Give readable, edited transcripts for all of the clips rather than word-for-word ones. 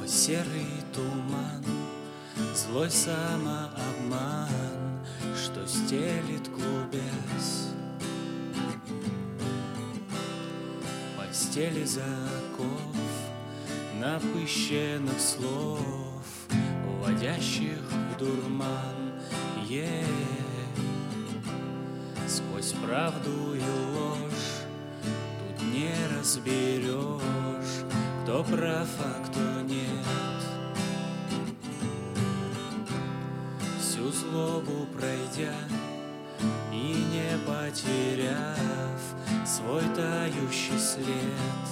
Сквозь серый туман, злой самообман, что стелит, клубясь, постели заков напыщенных слов, вводящих в дурман. Сквозь правду и ложь тут не разберешь, кто прав, а кто нет. Всю злобу пройдя и не потеряв свой тающий след,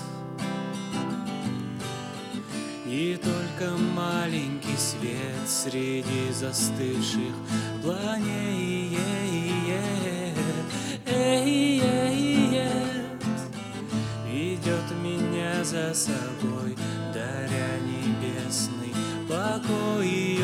и только маленький свет среди застывших планет ведет меня за собой, даря небесный покой.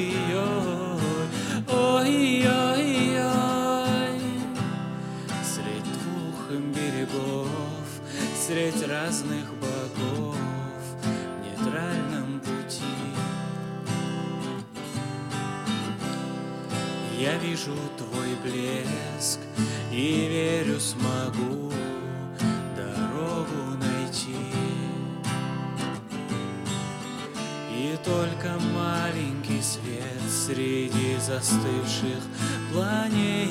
Средь двух берегов, средь разных богов, в нейтральном пути я вижу твой блеск и верю, смогу дорогу найти. И только маленький свет среди застывших планет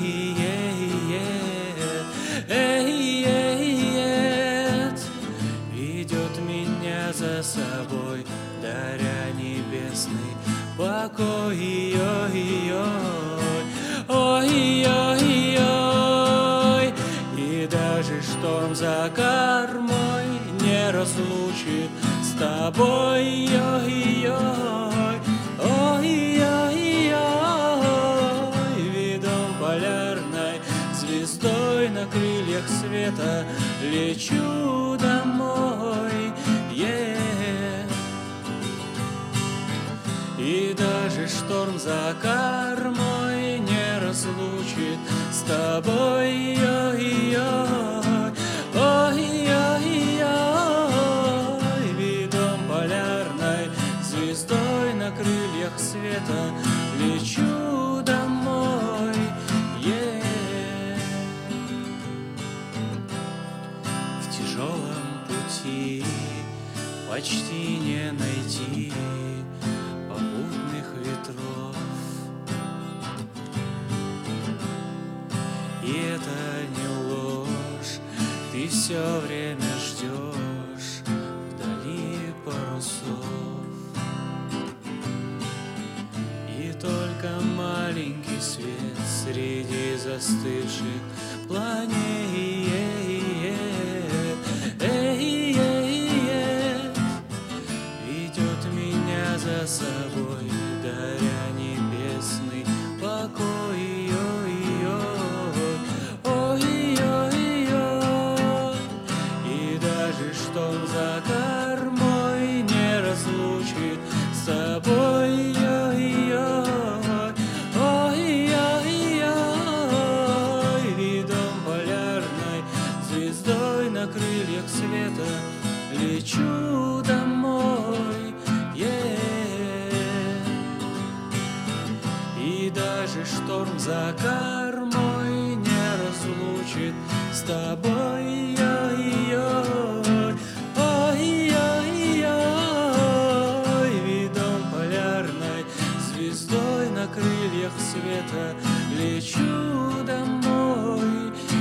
ведет меня за собой, даря небесный покой. И даже шторм за кормой не разлучит с тобой. Видом полярной звездой на крыльях света лечу домой. И даже шторм за кормой не разлучит с тобой. Видом полярной звездой на крыльях света лечу домой. В тяжелом пути почти не найти попутных ветров, и это не ложь, ты все время ждешь вдали парусов. И только маленький свет среди застывших планет ведет меня за собой, даря небесный покой. И даже шторм за кормой не разлучит с тобой. Видом полярной звездой на крыльях света лечу домой. И даже шторм за кормой не разлучит с тобой. Видом полярной звездой на крыльях света лечу домой.